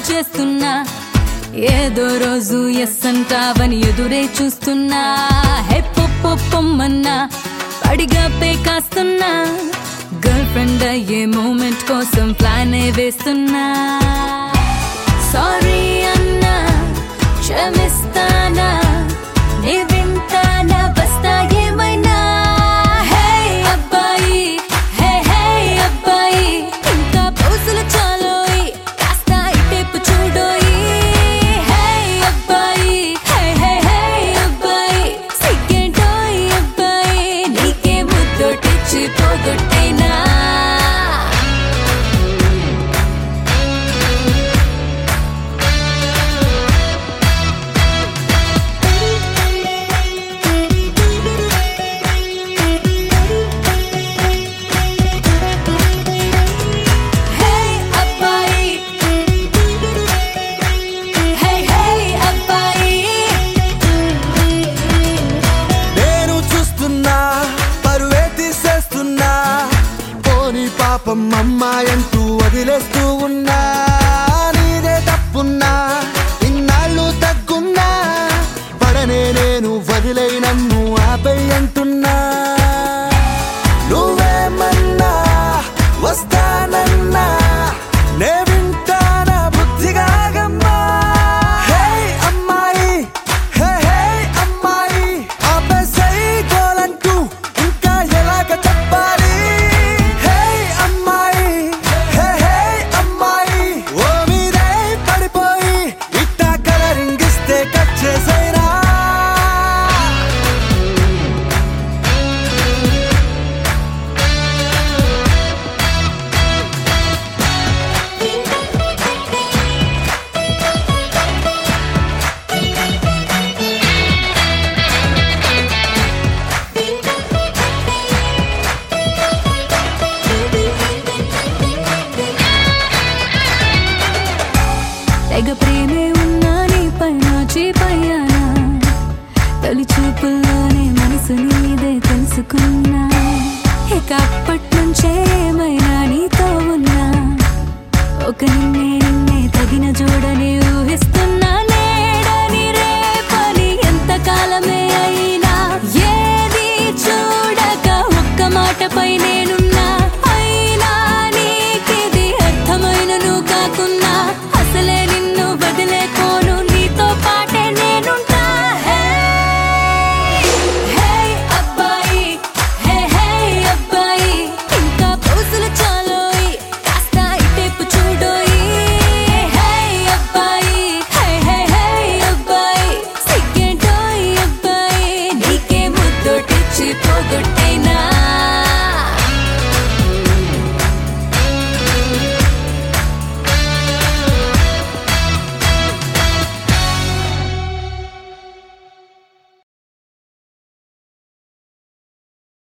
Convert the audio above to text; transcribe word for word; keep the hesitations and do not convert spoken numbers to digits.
చేస్తున్నా ఏదో రోజు ఎస్ అంటావని ఎదురే చూస్తున్నా హే పొమ్మన్నా పడిగా పే కాస్తున్నా గర్ల్ ఫ్రెండ్ అయ్యే మూమెంట్ కోసం ప్లాన్ వేస్తున్నా సారీ అన్నా క్షమిస్తానా నే వింటానా వస్తా ఏమైనా హే అబ్బాయి హే హే అబ్బాయి ఇంకా పోసులు చాలోయి కాస్త ఇటేపు చూడోయి హే అబ్బాయి హే హే హే అబ్బాయి సిగ్గేంటోయి అబ్బాయి నీకే ముద్దొటిచ్చి పోగొట్టేనా అమ్మాయంటూ వదిలేస్తూ ఉన్నా నీదే తప్పున్నా ఇన్నాళ్ళు తగ్గున్నా పడనే నేను వదిలై నన్ను ఆపై అంటున్నా నువ్వేమన్నా వస్తానన్నా నే వింటానా బుద్ధిగా గమ్మా హే అమ్మాయి హే హే అమ్మాయి ఆపేసై గోలంటూ ఇంకా ఎలాగ చెప్పాలి తెగ ప్రేమే ఉన్నా నీ పైన చేపయ్యానా తొలి చూపుల్లోనే మనసు నీదే తెలుసుకున్నా ఇక అప్పటి నుంచే ఏమైనా నీతో ఉన్నా ఒక నిన్నే